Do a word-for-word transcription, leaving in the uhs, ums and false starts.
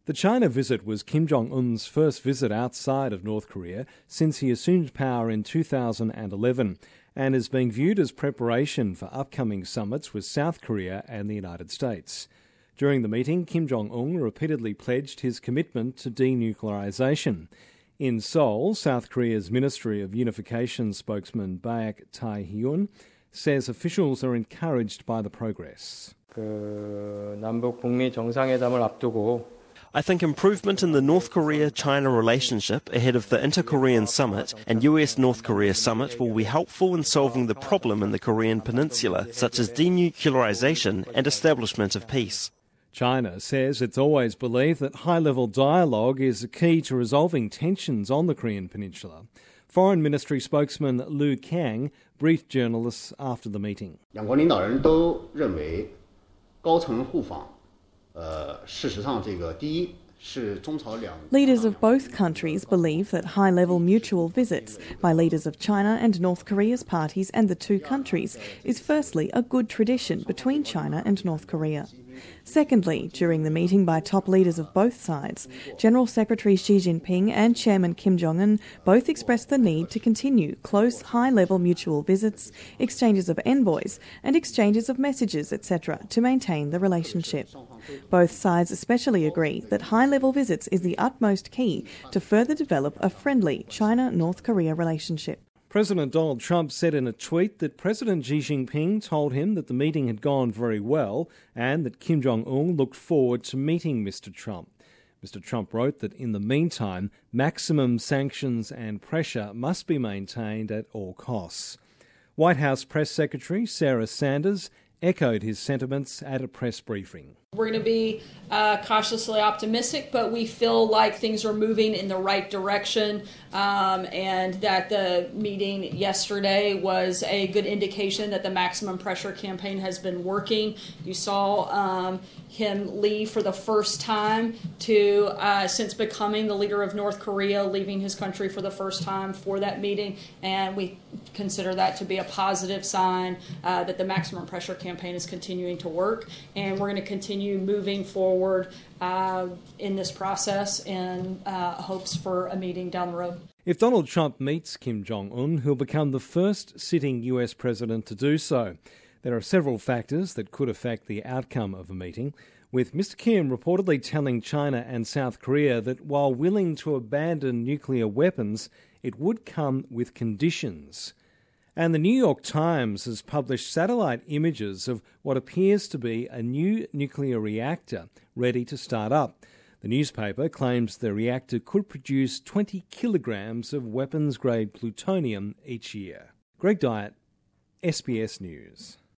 The China visit was Kim Jong-un's first visit outside of North Korea since he assumed power in two thousand eleven and is being viewed as preparation for upcoming summits with South Korea and the United States. During the meeting, Kim Jong-un repeatedly pledged his commitment to denuclearization. In Seoul, South Korea's Ministry of Unification spokesman Baek Tae-hyun says officials are encouraged by the progress. 그 남북 북미 정상회담을 앞두고 I think improvement in the North Korea-China relationship ahead of the Inter-Korean Summit and U S-North Korea Summit will be helpful in solving the problem in the Korean Peninsula, such as denuclearization and establishment of peace. China says it's always believed that high-level dialogue is a key to resolving tensions on the Korean Peninsula. Foreign Ministry spokesman Lu Kang briefed journalists after the meeting. 两国领导人都认为高层互访 Uh, 事实上，这个第一是中朝两 Leaders of both countries believe that high-level mutual visits by leaders of China and North Korea's parties and the two countries is firstly a good tradition between China and North Korea. Secondly, during the meeting by top leaders of both sides, General Secretary Xi Jinping and Chairman Kim Jong-un both expressed the need to continue close, high-level mutual visits, exchanges of envoys and exchanges of messages, et cetera, to maintain the relationship. Both sides especially agree that high-level visits is the utmost key to further develop a friendly China-North Korea relationship. President Donald Trump said in a tweet that President Xi Jinping told him that the meeting had gone very well and that Kim Jong-un looked forward to meeting Mister Trump. Mister Trump wrote that in the meantime, maximum sanctions and pressure must be maintained at all costs. White House Press Secretary Sarah Sanders echoed his sentiments at a press briefing. We're going to be uh, cautiously optimistic, but we feel like things are moving in the right direction, um, and that the meeting yesterday was a good indication that the maximum pressure campaign has been working. You saw um, him leave for the first time to, uh, since becoming the leader of North Korea, leaving his country for the first time for that meeting, and we consider that to be a positive sign uh, that the maximum pressure campaign is continuing to work, and we're going to continue moving forward uh, in this process in uh, hopes for a meeting down the road. If Donald Trump meets Kim Jong-un, he'll become the first sitting U S president to do so. There are several factors that could affect the outcome of a meeting, with Mister Kim reportedly telling China and South Korea that while willing to abandon nuclear weapons, it would come with conditions. And the New York Times has published satellite images of what appears to be a new nuclear reactor ready to start up. The newspaper claims the reactor could produce twenty kilograms of weapons-grade plutonium each year. Greg Dyett, S B S News.